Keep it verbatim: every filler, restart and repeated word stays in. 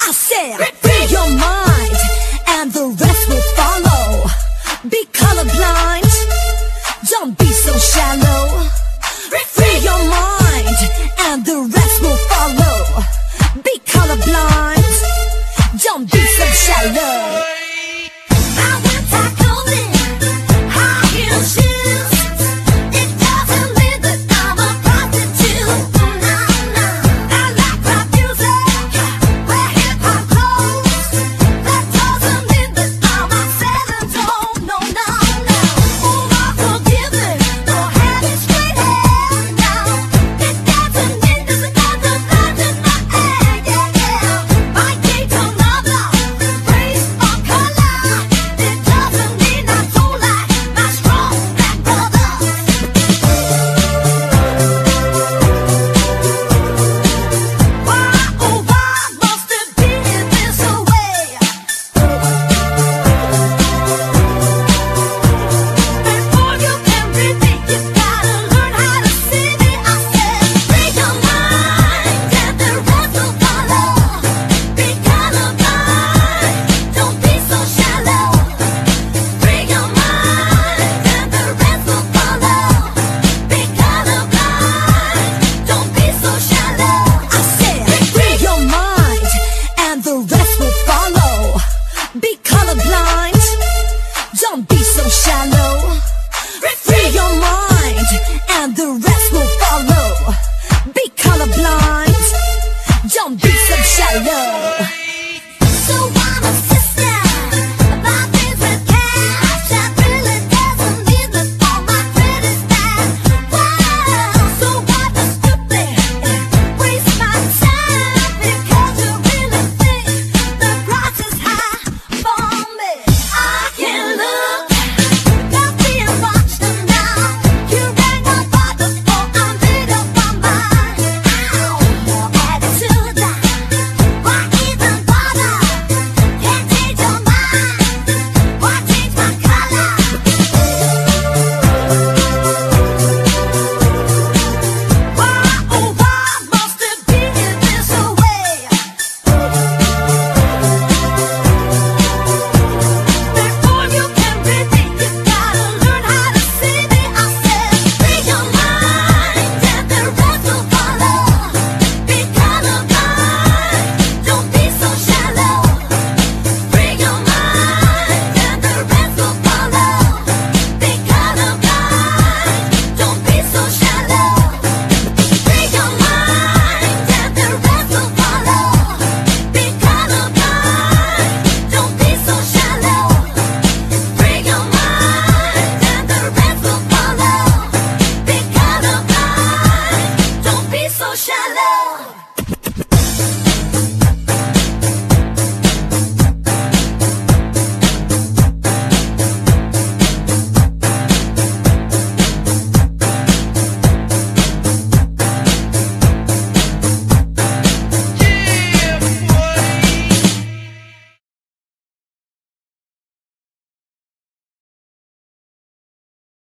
I said, free your mind, and the rest will follow. Be colorblind, don't be so shallow. Free your mind, and the rest will follow. Be colorblind, don't be so shallow. I want that clothing, high heel shoes. It doesn't mean that I'm a prostitute. No, no. I like rap music, wear hip hop clothes. That doesn't mean that I'm a selling dope. No, no, no. Oh, I'm forgiven, no having straight hair. No, it doesn't mean that the other side in my hair. Yeah, yeah. I gave another race or color. It doesn't mean I don't like my strong black brothers. Why, oh why must it be this way? Before you can read me, you gotta learn how to see me. I said, free your mind, and the rest will follow. Be colorblind, don't be so shallow. Free your mind, and the rest will follow. Be colorblind, don't be so shallow. I said, free your mind, and the rest will follow. Be colorblind, don't be so shallow. Free your mind, and the rest will follow. Be colorblind, don't be so shallow. So